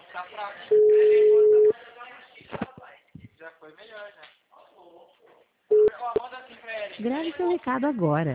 Tá fraco. Já foi melhor, né? Ó, manda assim pra ele. Grave seu recado agora.